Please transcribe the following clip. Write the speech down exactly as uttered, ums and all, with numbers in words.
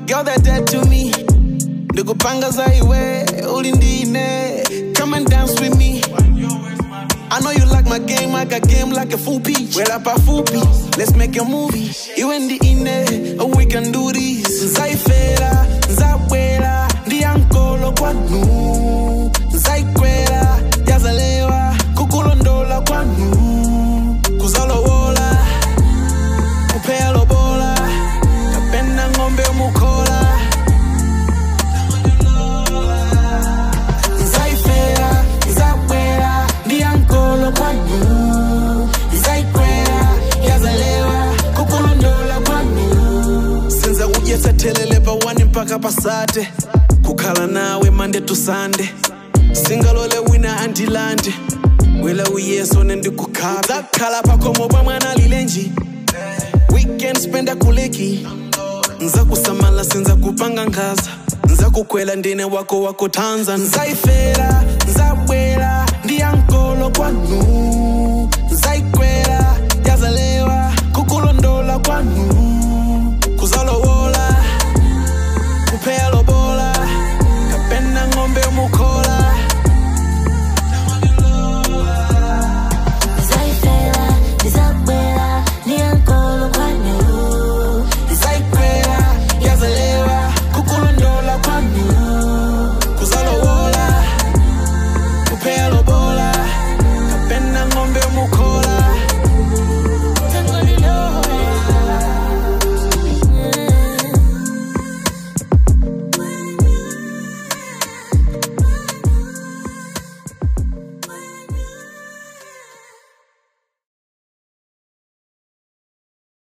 Girl, that dead to me. Ndikupanga zaiwe, ulindine. Come and dance with me. I know you like my game, I got game like a full peach. Well, up a full piece, let's make a movie. You and the inne, oh, we can do this. Zaifera, Zawela, the ankolo kwanu. Zaikwela, Yazalewa, Kukulondola kwanu. Kuzalo wola, Kupelo bola, Kapenda ngombe mukola. Zaifera, Zawela, the ankolo kwanu. Zaikwela, Yazalewa, Kukulondola kwanu. Sinza ujesa telele pa wani mpaka pasate. Kukala nawe Monday to Sunday. Singalole wina antilande. Wela uyeso nendi kukaba. Zakala pako moba mwana lilenji. Weekend spenda kuleki. Nza kusamala sinza kupanga ngaza. Nza kukwela ndine wako wako Tanzan. Zaifera, Zawela, ndi ankolo kwanu. Zaikwela, Yazalewa, Kukulondola kwanu. Kuzalo wola, Kupelo bola, Kapenda ngombe mukola. Zaifera, Zawela, ndi ankolo kwanu. Zaikwela, Yazalewa, Kukulondola kwanu. Kuzalo wola, Kupelo bola, Kapenda ngombe mukola.